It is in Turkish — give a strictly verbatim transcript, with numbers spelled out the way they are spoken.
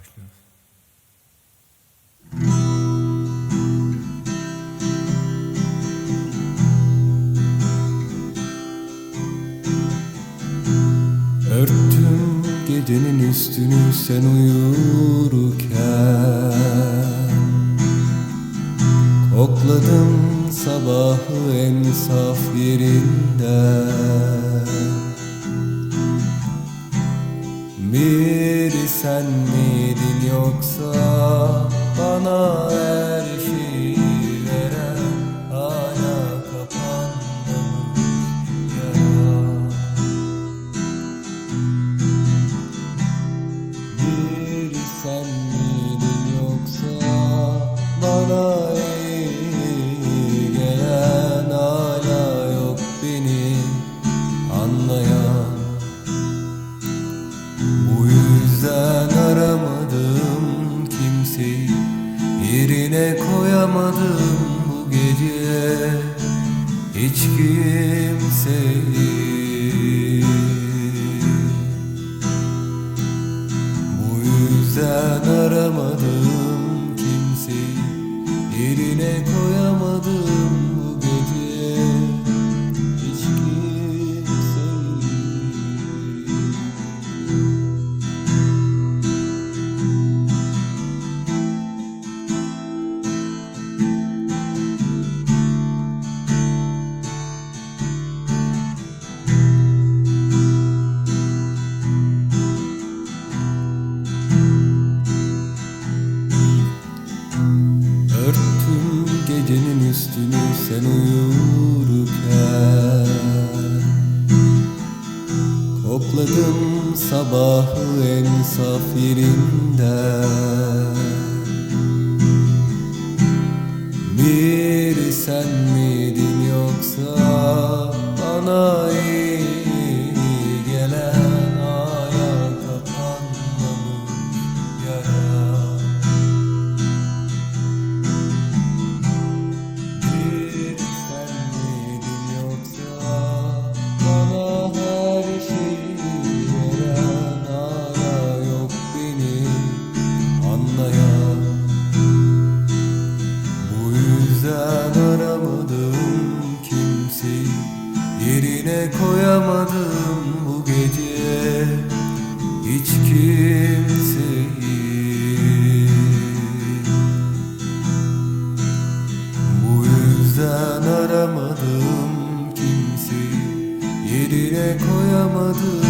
Başlıyoruz. Örttüm gecenin üstünü sen uyurken, kokladım sabahı en saf yerinden. Biri sen miydin yoksa bana her şeyi veren, hala kapandı mı yara? Biri sen miydin yoksa bana iyi gelen, hala yok beni anlayan. Bu yüzden aramadım kimseyi, yerine koyamadım bu gece hiç kimseyi. Bu yüzden aramadım kimseyi, yerine koyamadım bu gece hiç kimseyi. Örttüm gecenin üstünü sen uyurken, kokladım sabahı en saf yerinden. Biri sen miydin yoksa bana iyi gelen, hala kapanmamış yara? Bu yüzden aramadım kimseyi, yerine koyamadım bu gece hiç kimseyi. Bu yüzden aramadım kimseyi, yerine koyamadım